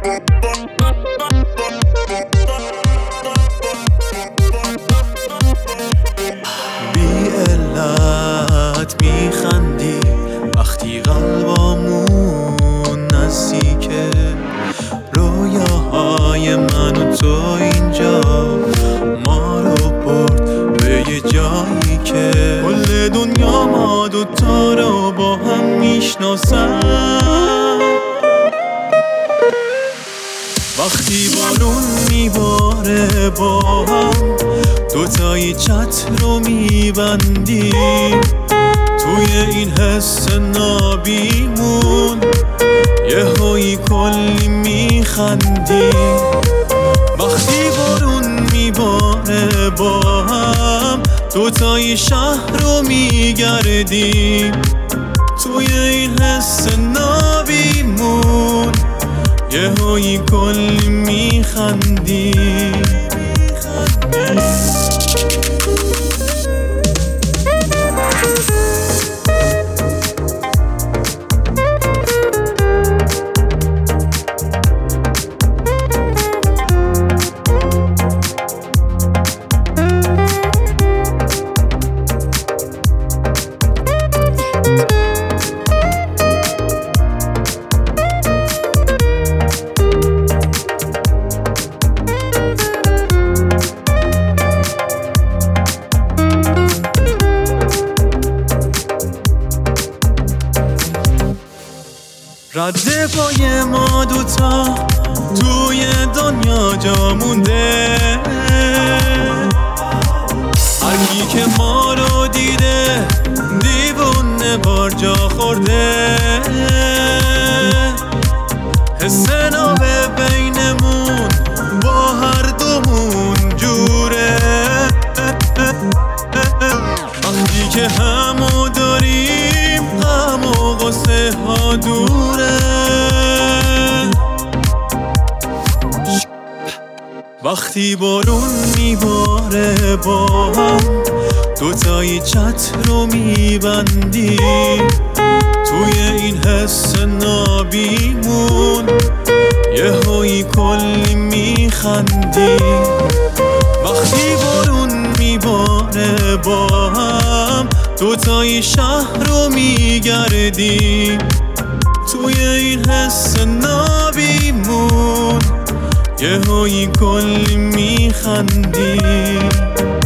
بی علت میخندی وقتی قلبامون نزدیکه، رویاهای من و تو اینجا ما رو برد به یه جایی که کل دنیا ما دوتا رو با هم میشناسن. وقتی بارون میباره با هم دوتایی چتر رو میبندیم، توی این حس نابیمون یهویی کلی میخندیم. وقتی بارون میباره با هم دوتایی شهر رو میگردیم، توی این حس نابیمون یهویی کلی میخندیم. رد پای ما دوتا توی دنیا جا مونده، هر کی که ما رو دیده دیوونه بار جا خورده. حس نابه بینمون با هر دومون جوره، وقتی که همو داریم غم و غصه ها دوره. وقتی بارون میباره با هم دوتایی چتر رو میبندیم، توی این حس نابیمون یهویی کلی میخندیم. وقتی بارون میباره با هم دوتایی شهر رو میگردیم، توی این حس نابیمون یهویی کلی میخندیم.